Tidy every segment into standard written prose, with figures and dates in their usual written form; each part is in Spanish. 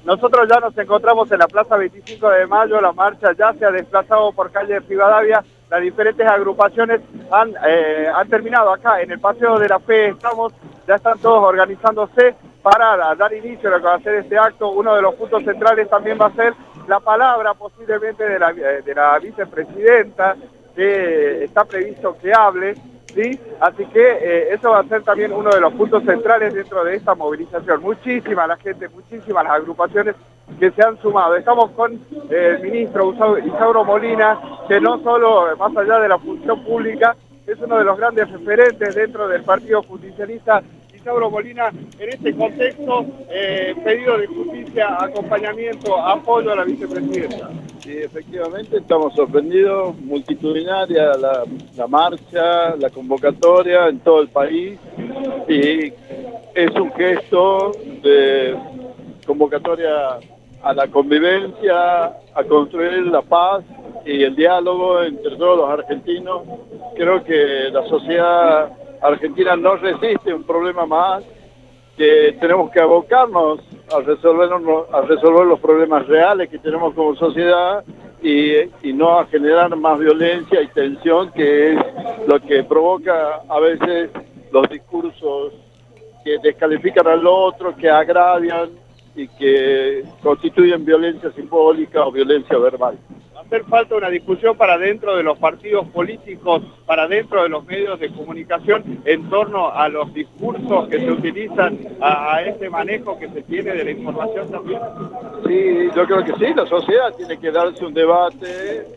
Nosotros ya nos encontramos en la Plaza 25 de Mayo, la marcha ya se ha desplazado por calle Rivadavia, las diferentes agrupaciones han terminado acá en el Paseo de la Fe, ya están todos organizándose para dar inicio a lo que va a ser este acto. Uno de los puntos centrales también va a ser la palabra posiblemente de la vicepresidenta, que está previsto que hable, ¿sí? Así que eso va a ser también uno de los puntos centrales dentro de esta movilización. Muchísima la gente, muchísimas las agrupaciones que se han sumado. Estamos con el ministro Isauro Molina, que no solo, más allá de la función pública, es uno de los grandes referentes dentro del Partido Justicialista. Isauro Molina, en este contexto, pedido de justicia, acompañamiento, apoyo a la vicepresidenta. Sí, efectivamente, estamos sorprendidos, multitudinaria la marcha, la convocatoria en todo el país, y es un gesto de convocatoria a la convivencia, a construir la paz y el diálogo entre todos los argentinos. Creo que la sociedad argentina no resiste un problema más, que tenemos que abocarnos a resolver los problemas reales que tenemos como sociedad y no a generar más violencia y tensión, que es lo que provoca a veces los discursos que descalifican al otro, que agravian y que constituyen violencia simbólica o violencia verbal. Hacer falta una discusión para dentro de los partidos políticos, para dentro de los medios de comunicación, en torno a los discursos que se utilizan, a este manejo que se tiene de la información también. Sí, yo creo que sí, la sociedad tiene que darse un debate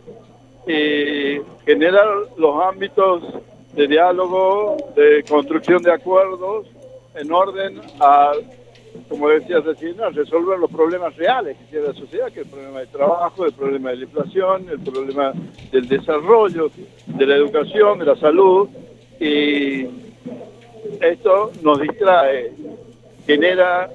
y generar los ámbitos de diálogo, de construcción de acuerdos, en orden a, como decías recién, a resolver los problemas reales que tiene la sociedad, que es el problema de trabajo, el problema de la inflación, el problema del desarrollo, de la educación, de la salud, y esto nos distrae, genera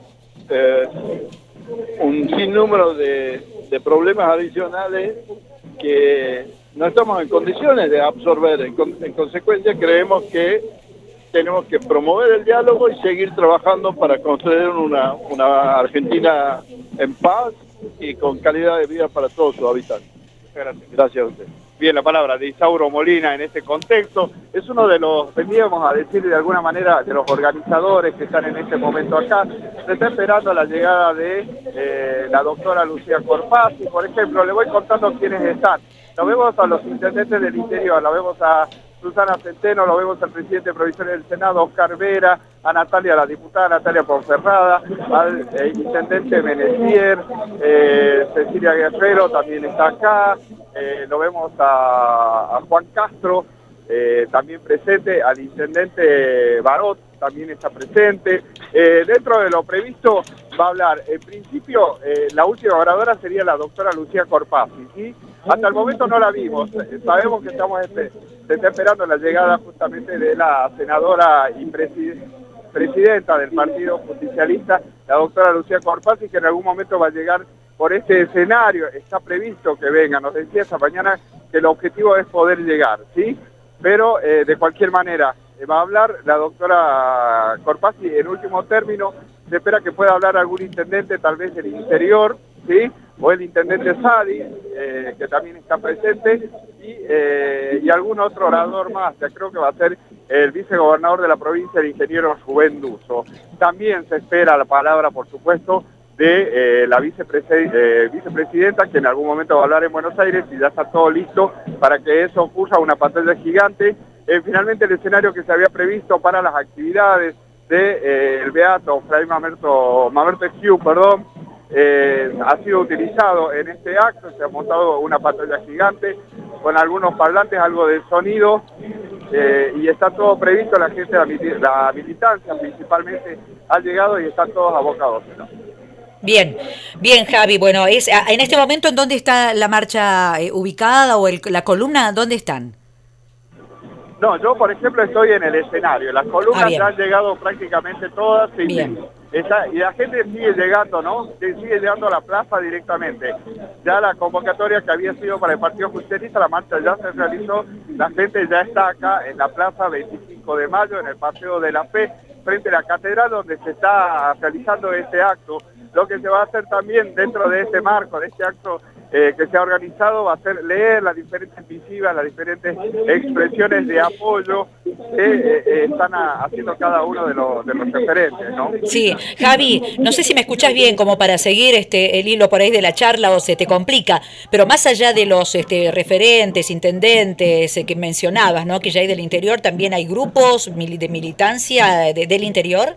un sinnúmero de problemas adicionales que no estamos en condiciones de absorber. En consecuencia, creemos que tenemos que promover el diálogo y seguir trabajando para construir una Argentina en paz y con calidad de vida para todos sus habitantes. Gracias. Gracias a usted. Bien, la palabra de Isauro Molina en este contexto. Es uno de los, veníamos a decir de alguna manera, de los organizadores que están en este momento acá. Se está esperando la llegada de la doctora Lucía Corpazzi, por ejemplo. Le voy contando quiénes están. Lo vemos a los intendentes del interior, lo vemos a Susana Centeno, lo vemos al presidente provisorio del Senado, Oscar Vera, a Natalia, la diputada Natalia Ponferrada, al intendente Menesier, Cecilia Guerrero también está acá, lo vemos a Juan Castro, también presente, al intendente Barot también está presente. Dentro de lo previsto va a hablar, en principio, la última oradora sería la doctora Lucía Corpazzi, ¿sí? Hasta el momento no la vimos, sabemos que se está esperando la llegada justamente de la senadora y presidenta del Partido Justicialista, la doctora Lucía Corpazzi, que en algún momento va a llegar por este escenario. Está previsto que venga, nos decía esta mañana que el objetivo es poder llegar, ¿sí? Pero de cualquier manera va a hablar la doctora Corpazzi. En último término, se espera que pueda hablar algún intendente, tal vez del interior, ¿sí? O el intendente Sadi, que también está presente, y algún otro orador más. Ya creo que va a ser el vicegobernador de la provincia, el ingeniero Rubén Duso. También se espera la palabra, por supuesto, de la vicepresidenta, que en algún momento va a hablar en Buenos Aires, y ya está todo listo para que eso ocurra, una pantalla gigante. Finalmente, el escenario que se había previsto para las actividades de el Beato Fray Mamerto Esquiú, ha sido utilizado en este acto. Se ha montado una pantalla gigante con algunos parlantes, algo de sonido, y está todo previsto. La gente, la militancia principalmente, ha llegado y están todos abocados, ¿no? Bien, bien, Javi. Bueno, en este momento, ¿en dónde está la marcha ubicada o la columna? ¿Dónde están? No, yo por ejemplo estoy en el escenario. Las columnas ya han llegado prácticamente todas. Bien. Y la gente sigue llegando, ¿no? Sigue llegando a la plaza directamente. Ya la convocatoria que había sido para el Partido Justicialista, la marcha ya se realizó. La gente ya está acá en la plaza 25 de Mayo, en el Paseo de la Fe, frente a la catedral, donde se está realizando este acto. lo que se va a hacer también dentro de este marco, de este acto que se ha organizado, va a ser leer las diferentes visivas, las diferentes expresiones de apoyo que están haciendo cada uno de los referentes, ¿no? Sí, Javi, no sé si me escuchás bien como para seguir el hilo por ahí de la charla o se te complica, pero más allá de los referentes, intendentes que mencionabas, ¿no? Que ya hay del interior, también hay grupos de militancia del interior.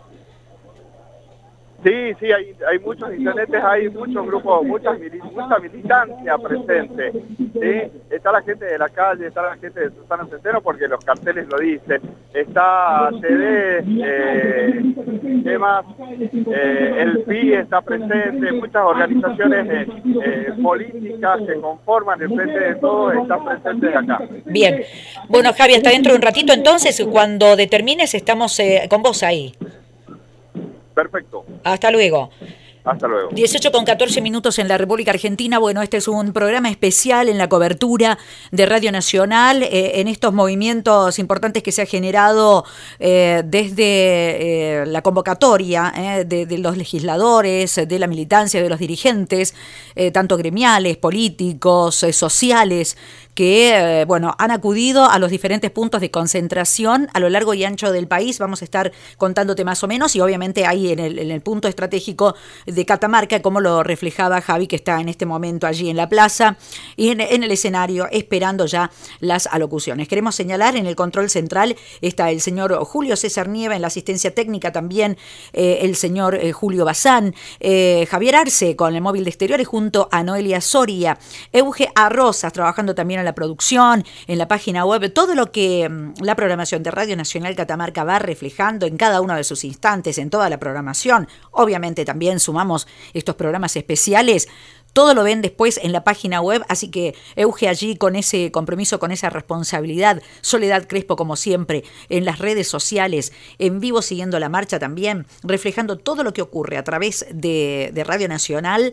Sí, hay muchos intendentes, hay muchos grupos, mucha militancia presente. ¿Sí? Está la gente de la calle, está la gente de Susana Centeno, porque los carteles lo dicen. Está CD, ¿qué más? El PI está presente, muchas organizaciones políticas que conforman el Frente de Todos están presentes acá. Bien. Bueno, Javi, hasta dentro de un ratito entonces, cuando determines, estamos con vos ahí. Perfecto. Hasta luego. Hasta luego. 18:14 en la República Argentina. Bueno, este es un programa especial en la cobertura de Radio Nacional, en estos movimientos importantes que se ha generado desde la convocatoria de los legisladores, de la militancia, de los dirigentes, tanto gremiales, políticos, sociales, que bueno, han acudido a los diferentes puntos de concentración a lo largo y ancho del país. Vamos a estar contándote más o menos, y obviamente ahí en el punto estratégico de Catamarca, como lo reflejaba Javi, que está en este momento allí en la plaza y en el escenario esperando ya las alocuciones. Queremos señalar, en el control central está el señor Julio César Nieva, en la asistencia técnica también el señor Julio Bazán, Javier Arce con el móvil de exteriores junto a Noelia Soria, Euge Arrozas trabajando también en la producción, en la página web, todo lo que la programación de Radio Nacional Catamarca va reflejando en cada uno de sus instantes, en toda la programación. Obviamente también sumamos estos programas especiales. Todo lo ven después en la página web, así que Euge allí con ese compromiso, con esa responsabilidad. Soledad Crespo, como siempre, en las redes sociales, en vivo siguiendo la marcha también, reflejando todo lo que ocurre a través de Radio Nacional.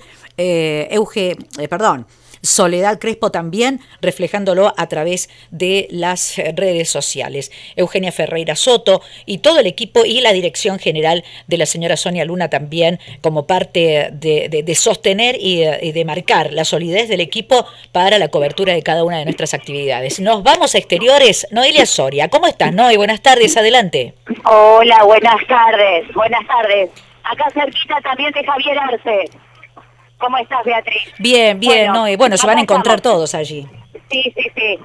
Soledad Crespo también, reflejándolo a través de las redes sociales. Eugenia Ferreira Soto y todo el equipo y la dirección general de la señora Sonia Luna también, como parte de sostener y de marcar la solidez del equipo para la cobertura de cada una de nuestras actividades. Nos vamos a exteriores. Noelia Soria, ¿cómo estás, Noe? Buenas tardes, adelante. Hola, buenas tardes. Buenas tardes. Acá cerquita también de Javier Arce. ¿Cómo estás, Beatriz? Bien, bueno, Noe. Bueno, se van a encontrar todos allí. Sí.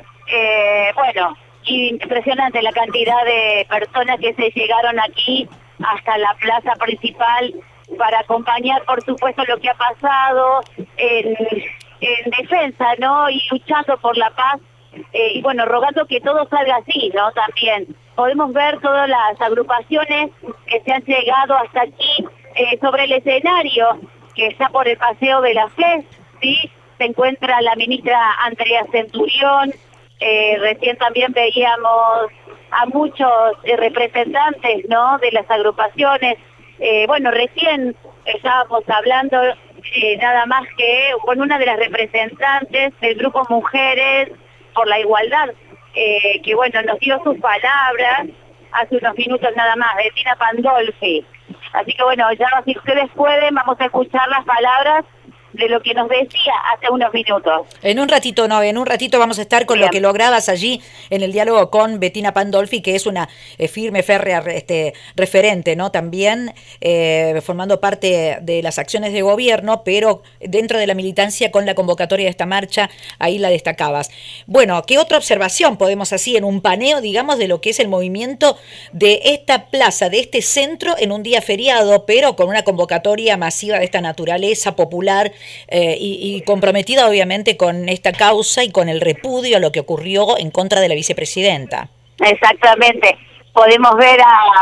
Bueno, impresionante la cantidad de personas que se llegaron aquí hasta la plaza principal para acompañar, por supuesto, lo que ha pasado en defensa, ¿no? Y luchando por la paz. Y bueno, rogando que todo salga así, ¿no? También podemos ver todas las agrupaciones que se han llegado hasta aquí sobre el escenario, que está por el Paseo de la Fe, ¿sí? Se encuentra la ministra Andrea Centurión, recién también veíamos a muchos representantes, ¿no?, de las agrupaciones. Bueno, recién estábamos hablando nada más que con una de las representantes del grupo Mujeres por la Igualdad, que bueno, nos dio sus palabras hace unos minutos nada más, Bettina Pandolfi. Así que bueno, ya si ustedes pueden, vamos a escuchar las palabras de lo que nos decía hace unos minutos. En un ratito vamos a estar con lo que lograbas allí en el diálogo con Bettina Pandolfi, que es una firme, férrea referente, ¿no? También formando parte de las acciones de gobierno, pero dentro de la militancia con la convocatoria de esta marcha, ahí la destacabas. Bueno, ¿qué otra observación podemos así en un paneo, digamos, de lo que es el movimiento de esta plaza, de este centro en un día feriado, pero con una convocatoria masiva de esta naturaleza popular, y comprometida obviamente con esta causa y con el repudio a lo que ocurrió en contra de la vicepresidenta? Exactamente. Podemos ver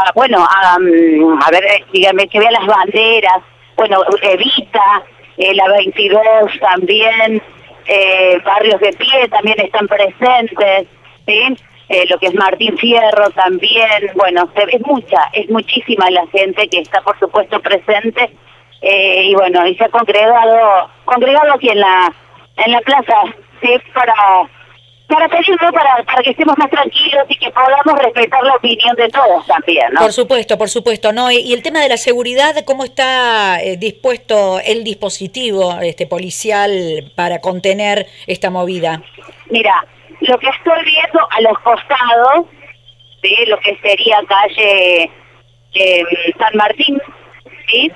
a ver, dígame, que vean las banderas, bueno, Evita, la 22 también, Barrios de Pie también están presentes, ¿sí? Lo que es Martín Fierro también, bueno, es muchísima la gente que está por supuesto presente. Y bueno, y se ha congregado aquí en la plaza, sí, para pedirlo para que estemos más tranquilos y que podamos respetar la opinión de todos también, ¿no? Por supuesto, ¿no? Y el tema de la seguridad, ¿cómo está dispuesto el dispositivo policial para contener esta movida? Mira, lo que estoy viendo a los costados de lo que sería calle San Martín, ¿sí?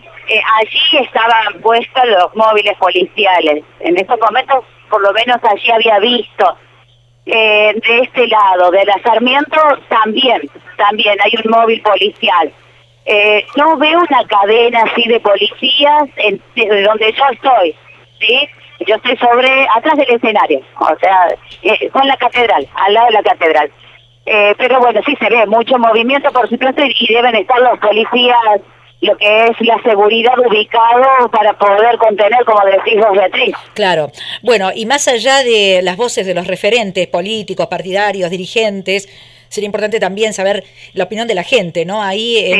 Allí estaban puestos los móviles policiales. En estos momentos, por lo menos allí había visto. De este lado, de la Sarmiento, también hay un móvil policial. No veo una cadena así de policías desde donde yo estoy, ¿sí? Yo estoy atrás del escenario, o sea, con la catedral, al lado de la catedral. Pero bueno, sí se ve mucho movimiento, por supuesto, y deben estar los policías, lo que es la seguridad ubicado para poder contener, como decís vos, Beatriz. Claro. Bueno, y más allá de las voces de los referentes políticos, partidarios, dirigentes, sería importante también saber la opinión de la gente, ¿no? Ahí sí.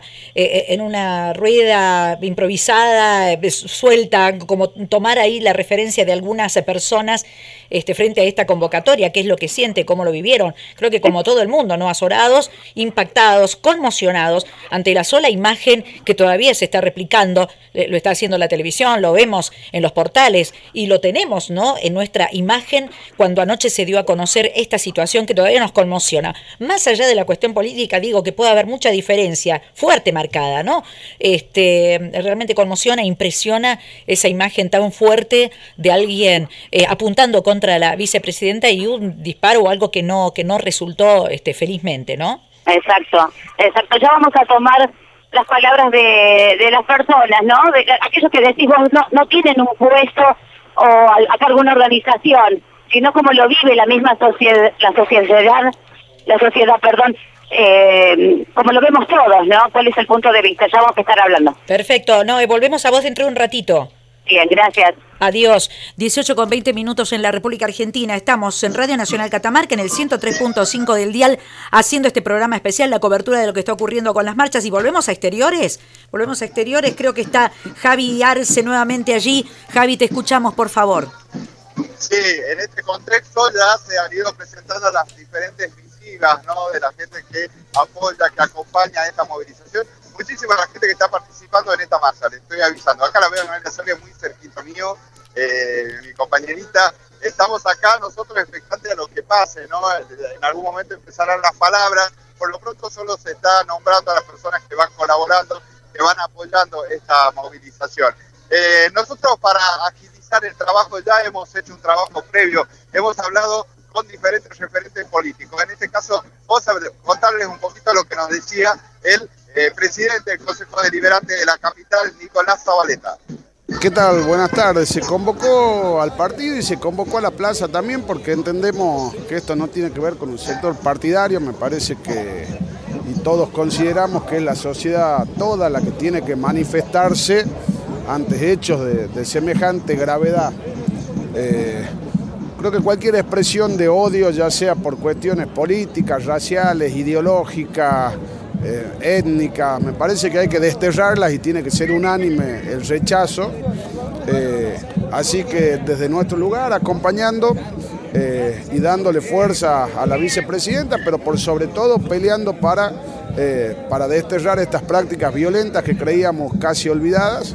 en una rueda improvisada, suelta, como tomar ahí la referencia de algunas personas frente a esta convocatoria, qué es lo que siente, cómo lo vivieron. Creo que como todo el mundo, ¿no? Azorados, impactados, conmocionados ante la sola imagen que todavía se está replicando, lo está haciendo la televisión, lo vemos en los portales y lo tenemos, ¿no? En nuestra imagen cuando anoche se dio a conocer esta situación que todavía nos conmociona. Más allá de la cuestión política, digo que puede haber mucha diferencia, fuerte marcada, ¿no? Realmente conmociona, impresiona esa imagen tan fuerte de alguien apuntando contra la vicepresidenta y un disparo o algo que no resultó felizmente, ¿no? Exacto. Ya vamos a tomar las palabras de las personas, ¿no? De aquellos que decís vos no tienen un puesto o a cargo de una organización, sino como lo vive la misma sociedad, como lo vemos todos, ¿no? ¿Cuál es el punto de vista? Ya vamos a estar hablando. Perfecto, no, volvemos a vos dentro de un ratito. Bien, gracias. Adiós. 18:20 en la República Argentina. Estamos en Radio Nacional Catamarca, en el 103.5 del dial, haciendo este programa especial, la cobertura de lo que está ocurriendo con las marchas. Y volvemos a exteriores. Creo que está Javi Arce nuevamente allí. Javi, te escuchamos, por favor. Sí, en este contexto ya se han ido presentando las diferentes visivas, ¿no? De la gente que apoya, que acompaña a esta movilización. Muchísima la gente que está participando en esta marcha, le estoy avisando. Acá la veo en una sala muy cerquita mío, mi compañerita. Estamos acá nosotros expectantes a lo que pase, ¿no? En algún momento empezarán las palabras. Por lo pronto solo se está nombrando a las personas que van colaborando, que van apoyando esta movilización. Nosotros para agilizar el trabajo ya hemos hecho un trabajo previo. Hemos hablado con diferentes referentes políticos. En este caso, vamos a contarles un poquito lo que nos decía el presidente del Consejo Deliberante de la capital, Nicolás Zabaleta. ¿Qué tal? Buenas tardes. Se convocó al partido y se convocó a la plaza también porque entendemos que esto no tiene que ver con un sector partidario. Me parece que, y todos consideramos que es la sociedad toda la que tiene que manifestarse ante hechos de semejante gravedad. Creo que cualquier expresión de odio, ya sea por cuestiones políticas, raciales, ideológicas, étnicas, me parece que hay que desterrarlas y tiene que ser unánime el rechazo. Así que desde nuestro lugar, acompañando y dándole fuerza a la vicepresidenta, pero por sobre todo peleando para desterrar estas prácticas violentas que creíamos casi olvidadas.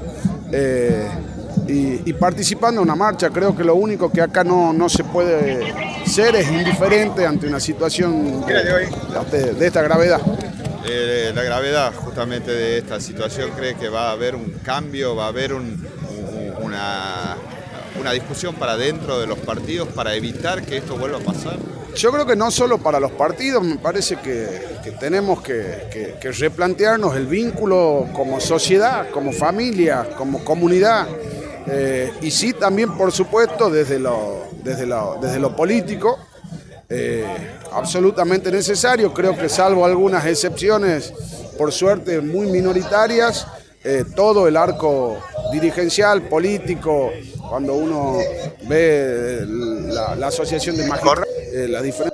Y participando en una marcha. Creo que lo único que acá no se puede ser es indiferente ante una situación de esta gravedad. La gravedad justamente de esta situación cree que va a haber un cambio, va a haber una discusión para dentro de los partidos para evitar que esto vuelva a pasar. Yo creo que no solo para los partidos, me parece que tenemos que replantearnos el vínculo como sociedad, como familia, como comunidad. Y sí, también, por supuesto, desde lo político, absolutamente necesario. Creo que salvo algunas excepciones, por suerte muy minoritarias, todo el arco dirigencial, político, cuando uno ve la asociación de magistrados, las diferentes